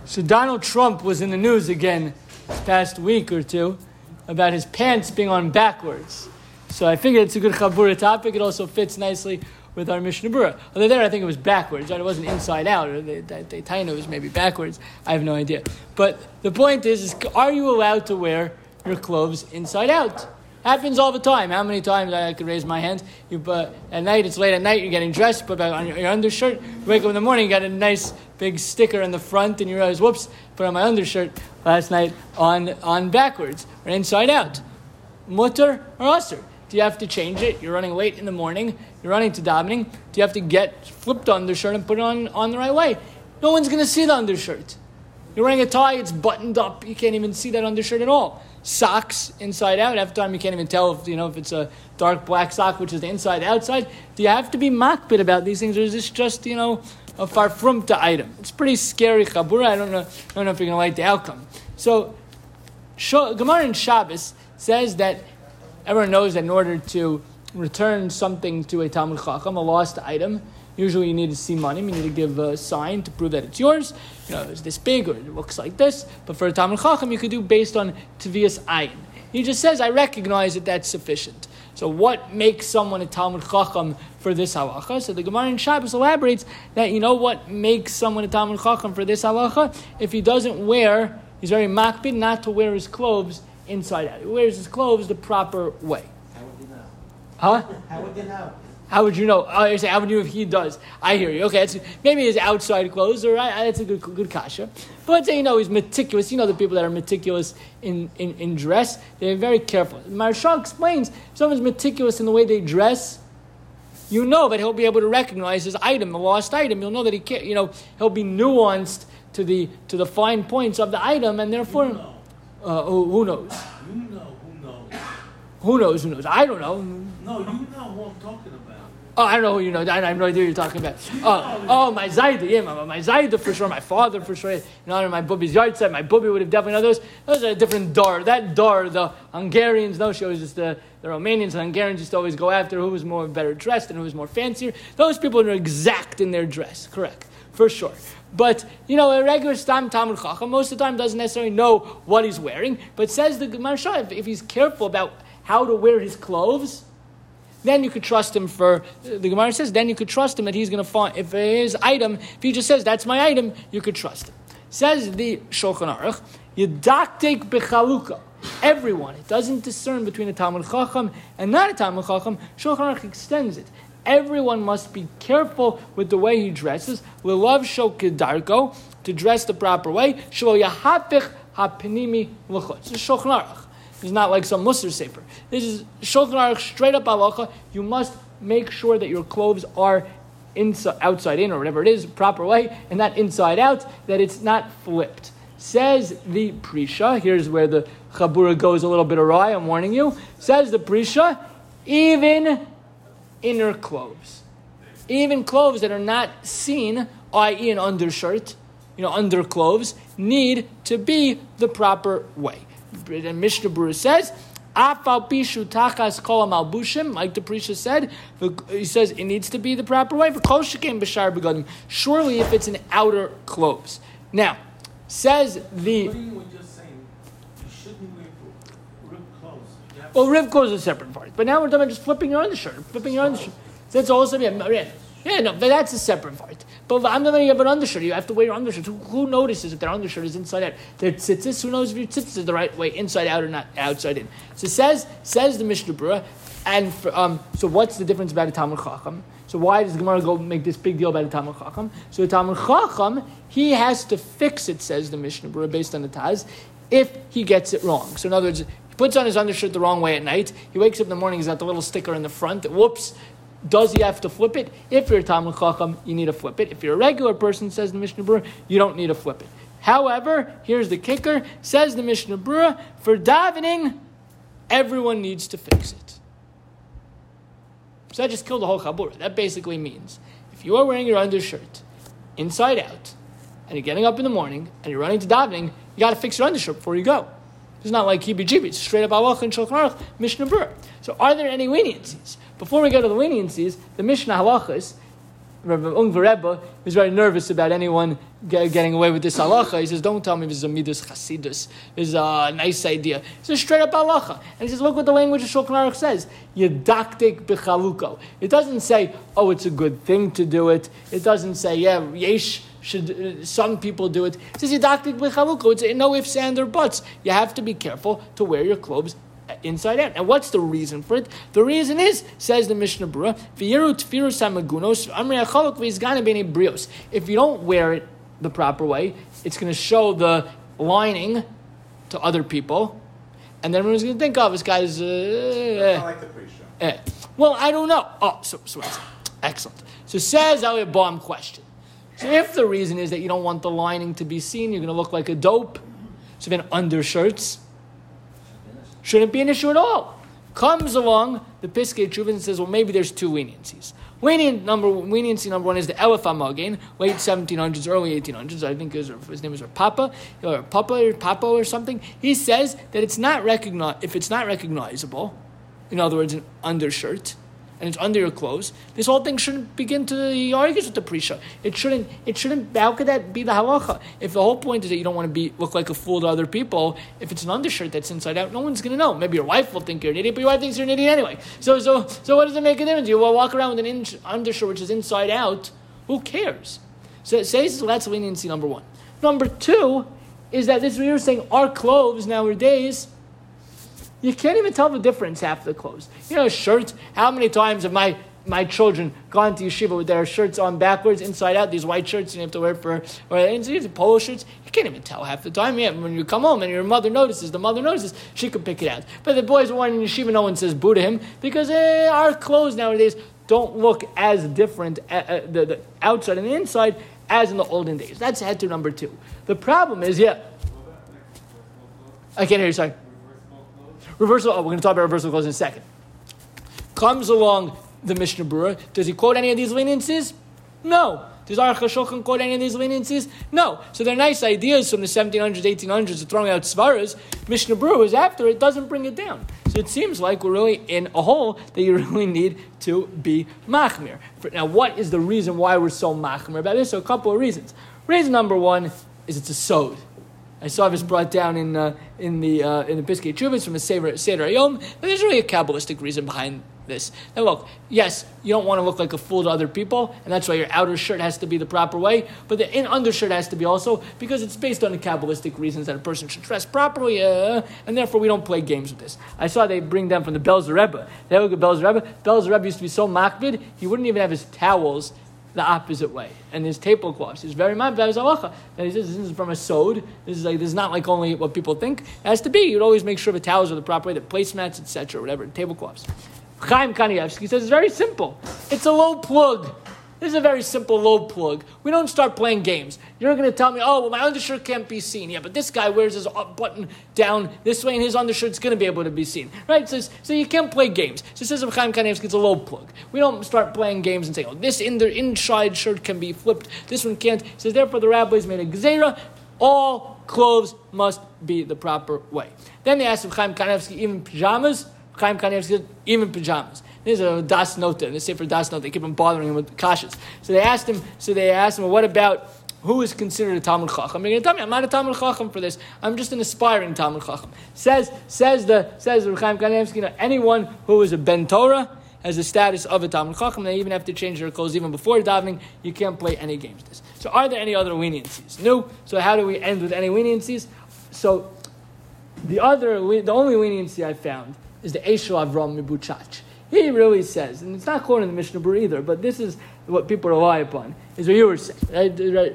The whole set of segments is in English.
So Donald Trump was in the news again this past week or two about his pants being on backwards. So I figured it's a good Chabura topic. It also fits nicely with our Mishnah Berurah. Although there I think it was backwards, right? It wasn't inside out. Or they tell you it was maybe backwards. I have no idea. But the point is are you allowed to wear your clothes inside out? Happens all the time. How many times I could raise my hand? At night, it's late at night, you're getting dressed, put back on your undershirt. You wake up in the morning, you got a nice big sticker in the front, and you realize, whoops, put on my undershirt last night on backwards, or inside out. Mutter or usr? Do you have to change it? You're running late in the morning, you're running to davening. Do you have to flip the undershirt and put it on the right way? No one's going to see the undershirt. You're wearing a tie, it's buttoned up, you can't even see that undershirt at all. Socks inside out. Half the time you can't even tell if it's a dark black sock, which is the inside outside. Do you have to be makbid about these things, or is this just a farfrumta item? It's pretty scary chabura. I don't know if you're going to like the outcome. So Gemara in Shabbos says that everyone knows that in order to return something to a Talmud Chacham, a lost item, usually you need to see money. You need to give a sign to prove that it's yours. It's this big or it looks like this. But for a Talmud Chacham, you could do based on Tevias Ayin. He just says, I recognize that that's sufficient. So what makes someone a Talmud Chacham for this halacha? So the Gemara in Shabbos elaborates that what makes someone a Talmud Chacham for this halacha? If he doesn't wear, he's very makbid not to wear his clothes inside out. He wears his clothes the proper way. How would you know? Huh? How would you know? How would you know? Oh, you say, how would you know if he does? I hear you. Okay, maybe his outside clothes, or that's a good kasha. But let's say, he's meticulous. The people that are meticulous in dress, they're very careful. Maharsha explains, if someone's meticulous in the way they dress, that he'll be able to recognize his item, the lost item. You'll know that he can't, he'll be nuanced to the fine points of the item, and therefore, who knows? Who knows? I don't know. No, you know who I'm talking about. Oh, I don't know who you know. I have no idea what you're talking about. My Zayda. Yeah, my Zayda for sure. My father for sure. My Bubby's yard side. My Bubby would have definitely known those. Those are a different dar. That dar, the Hungarians, no, she was just the Romanians and Hungarians used to always go after who was more better dressed and who was more fancier. Those people are exact in their dress. Correct. For sure. But, a regular Stam Talmud Chacham, most of the time doesn't necessarily know what he's wearing, but says the Maharsha, if he's careful about how to wear his clothes, then you could trust him the Gemara says, then you could trust him that he's going to find, if his item, if he just says, that's my item, you could trust him. Says the Shulchan Aruch, Yedaktek bechaluka. Everyone, it doesn't discern between a Talmud Chacham and not a Talmud Chacham. Shulchan Aruch extends it. Everyone must be careful with the way he dresses. L'lav shel kedarko, to dress the proper way. Shelo yahapich hapnimi l'chutz. This is Shulchan Aruch. It's not like some Musar Sefer. This is Shulchan Aruch, straight up halacha. You must make sure that your clothes are outside in, or whatever it is, proper way, and not inside out, that it's not flipped. Says the Prisha, here's where the Chabura goes a little bit awry, I'm warning you. Says the Prisha, even inner clothes. Even clothes that are not seen, i.e. an undershirt, underclothes, need to be the proper way. And Mishnah Berurah says, Afal pishu tachas kol malbushim, like the Prisha said, he says it needs to be the proper way. For kol shekem b'shar begadim, surely if it's an outer clothes. Now, says the. What you were just saying, you shouldn't wear ripped clothes. Well, ripped clothes is a separate part. But now we're talking about just flipping your undershirt. That's also, but that's a separate part. But I'm not going to have an undershirt. You have to wear your undershirt. Who notices if their undershirt is inside out? Their tzitzis, who knows if your tzitzis is the right way, inside out or not, outside in? So says the Mishnah Berurah, and so what's the difference about a Talmud Chacham? So why does Gemara go make this big deal about a Talmud Chacham? So a Talmud Chacham, he has to fix it, says the Mishnah Berurah, based on the Taz, if he gets it wrong. So in other words, he puts on his undershirt the wrong way at night. He wakes up in the morning, he's got the little sticker in the front. Whoops. Does he have to flip it? If you're a Talmud Chacham, you need to flip it. If you're a regular person, says the Mishnah Berurah, you don't need to flip it. However, here's the kicker, says the Mishnah Berurah, for davening, everyone needs to fix it. So I just killed the whole Chabura. That basically means, if you are wearing your undershirt inside out, and you're getting up in the morning, and you're running to davening, you got to fix your undershirt before you go. It's not like heebie-jeebie. It's straight up halacha and Shulchan Aruch, Mishnah Berurah. So are there any leniencies? Before we go to the leniencies, the Mishnah halachas, Rabbi Ungva Rebbe is very nervous about anyone getting away with this halacha. He says, don't tell me this is a midas chasidus. This is a nice idea. It's a straight up halacha. And he says, look what the language of Shulchan Aruch says. Yedaktik b'chaluko. It doesn't say, oh, it's a good thing to do it. It doesn't say, yeah, yesh, some people do it. It says yedaktik b'chaluko. It's no ifs, and or buts. You have to be careful to wear your clothes inside out. And what's the reason for it? The reason is, says the Mishnah Berurah, if you don't wear it the proper way, it's going to show the lining to other people, and then everyone's going to think, oh, this guy's I like the pre-show. Well, I don't know. Oh, so excellent. So says our bomb question. So if the reason is that you don't want the lining to be seen, you're going to look like a dope, so then undershirts shouldn't be an issue at all. Comes along the Piskei Teshuvah and says, well, maybe there's two leniencies. Leniency number one is the Elef HaMagen, late 1700s, early 1800s. I think his name is Papa or something. He says that it's not if it's not recognizable, in other words, an undershirt, and it's under your clothes, this whole thing shouldn't begin to, he argues with the Prisha. It shouldn't, how could that be the halacha? If the whole point is that you don't want to look like a fool to other people, if it's an undershirt that's inside out, no one's going to know. Maybe your wife will think you're an idiot, but your wife thinks you're an idiot anyway. So what does it make a difference? You walk around with an undershirt which is inside out, who cares? So it says, so that's leniency number one. Number two is that this, we were saying, our clothes nowadays, you can't even tell the difference half the clothes. You know, shirts, how many times have my children gone to yeshiva with their shirts on backwards, inside out, these white shirts you have to wear or polo shirts? You can't even tell half the time. Yeah, when you come home and your mother notices, she can pick it out. But the boys worn in yeshiva, no one says boo to him, because our clothes nowadays don't look as different, the outside and the inside, as in the olden days. That's head to number two. The problem is, I can't hear you, sorry. Reversal. We're going to talk about reversal clothes in a second. Comes along the Mishnah Berurah. Does he quote any of these leniencies? No. Does Aruch HaShulchan quote any of these leniencies? No. So they're nice ideas from the 1700s, 1800s of throwing out svaras. Mishnah Berurah is after it, doesn't bring it down. So it seems like we're really in a hole that you really need to be machmir. Now, what is the reason why we're so machmir about this? So a couple of reasons. Reason number one is it's a sod. I saw this brought down in the Piskei Teshuvah from the Seder Hayom. But there's really a Kabbalistic reason behind this. Now look, yes, you don't want to look like a fool to other people, and that's why your outer shirt has to be the proper way, but the undershirt has to be also, because it's based on the Kabbalistic reasons that a person should dress properly, and therefore we don't play games with this. I saw they bring down from the Belzer Rebbe. They look at Belzer Rebbe. Belzer Rebbe used to be so makbid, he wouldn't even have his towels the opposite way, and his tablecloths. He's very mad. And he says this is from a sod. This is not like only what people think it has to be. You'd always make sure the towels are the proper way, the placemats, etc., whatever, tablecloths. Chaim Kanievsky says it's very simple. It's a low plug. This is a very simple low plug. We don't start playing games. You're going to tell me, oh, well, my undershirt can't be seen. Yeah, but this guy wears his button down this way, and his undershirt's going to be able to be seen. Right? So you can't play games. So it says of Chaim Kanievsky, it's a low plug. We don't start playing games and say, oh, this inside shirt can be flipped. This one can't. It says, therefore, the rabbis made a gzeira. All clothes must be the proper way. Then they asked of Chaim Kanievsky, even pajamas? Chaim Kanievsky said, even pajamas. There's a Das Nota, and they say for Das Nota, they keep on bothering him with kashas. So they asked him, well, what about who is considered a Talmud Chacham? They're going to tell me, I'm not a Talmud Chacham for this. I'm just an aspiring Talmud Chacham. Says Chaim Kanievsky, anyone who is a Ben Torah has the status of a Talmud Chacham. They even have to change their clothes even before davening. You can't play any games with this. So are there any other leniencies? No. So how do we end with any leniencies? So the only leniency I found is the Eshel Avram Mibuchach. He really says, and it's not quoted in the Mishnah Berurah either, but this is what people rely upon, is what you were saying. Right?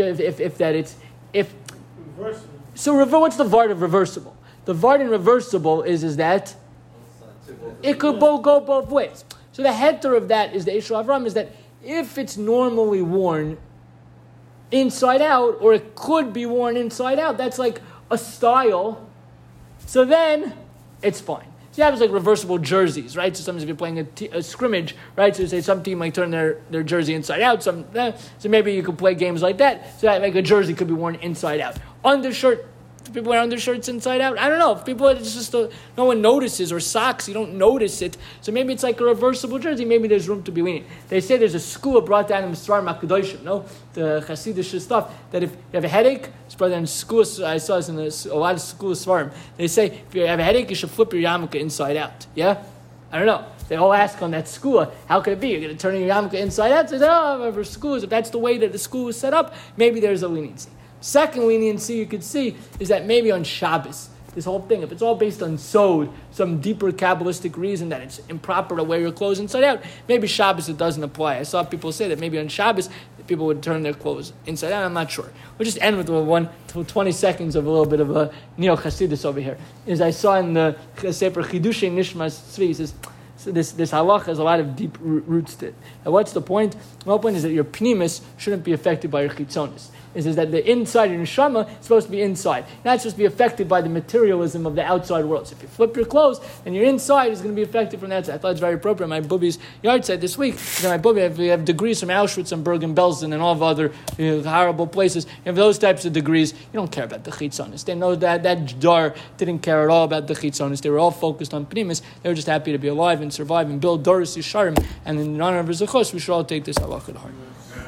So what's the vart of reversible? The vart in reversible is that it could go both ways. So the heter of that is the Eshel Avram, is that if it's normally worn inside out, or it could be worn inside out, that's like a style, so then it's fine. So you have like reversible jerseys, right? So sometimes if you're playing a scrimmage, right? So say some team might turn their jersey inside out. So maybe you could play games like that. So that like a jersey could be worn inside out. Undershirt, Do people wear undershirts inside out? I don't know. If people, it's just no one notices, or socks, you don't notice it. So maybe it's like a reversible jersey. Maybe there's room to be lenient. They say there's a school brought down in Misrar Makadoshim, no? The Hasidic stuff, that if you have a headache, it's brought down in school. I saw this in a lot of school Svarim. They say if you have a headache, you should flip your yarmulke inside out. Yeah? I don't know. They all ask on that school, how could it be? You're going to turn your yarmulke inside out? They say, for schools, if that's the way that the school is set up, maybe there's a leniency. Second leniency you could see is that maybe on Shabbos, this whole thing, if it's all based on sod, some deeper Kabbalistic reason that it's improper to wear your clothes inside out, maybe Shabbos it doesn't apply. I saw people say that maybe on Shabbos people would turn their clothes inside out. I'm not sure. We'll just end with 20 seconds of a little bit of a neo-Hasidus over here. As I saw in the Sefer Chidushei Nishmas Tzvi, it says, so this halach has a lot of deep roots to it. And what's the point? The whole point is that your pnimis shouldn't be affected by your chitzonis. It says that the inside, your neshama, is supposed to be inside. Not supposed to be affected by the materialism of the outside world. So if you flip your clothes, then your inside is going to be affected from the outside. I thought it's very appropriate. My bubby's yard side this week, my bubby, we have degrees from Auschwitz and Bergen-Belsen and all of other horrible places. You have those types of degrees. You don't care about the chitzonis. They know that dar didn't care at all about the chitzonis. They were all focused on pnimis. They were just happy to be alive and survive and build doros yesharim. And in honor of Rizachos, we should all take this halakha to heart.